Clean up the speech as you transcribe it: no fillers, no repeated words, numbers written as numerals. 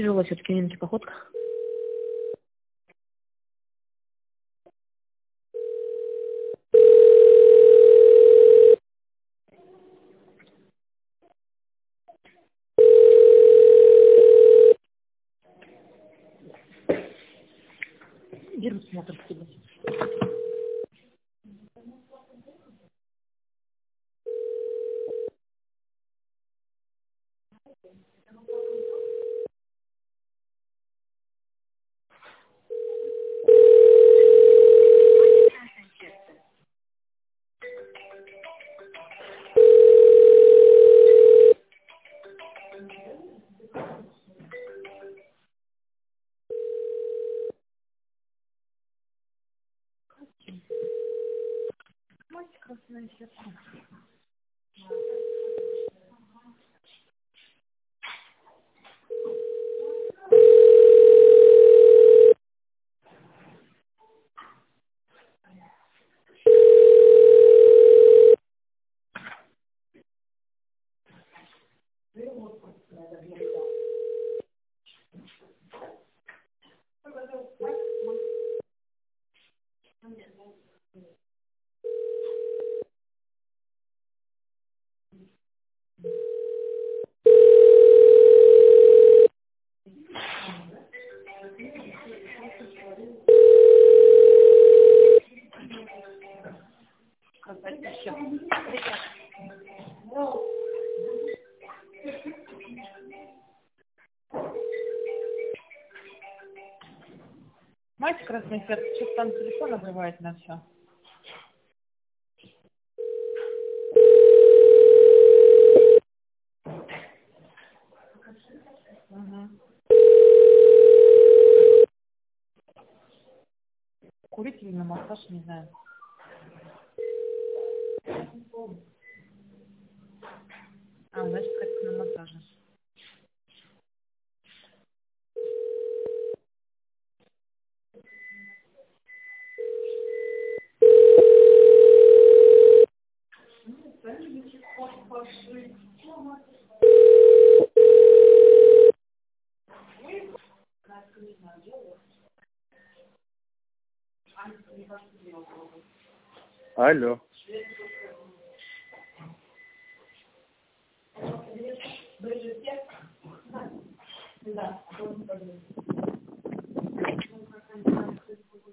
Тяжело все-таки Нинки походка. Вирус смотрит тебе. Красное сердце. Мать красное сердце, что-то там телефон обрывает на все. Угу. Курить или на массаж, не знаю. Значит, как на массаже. Алло. Да.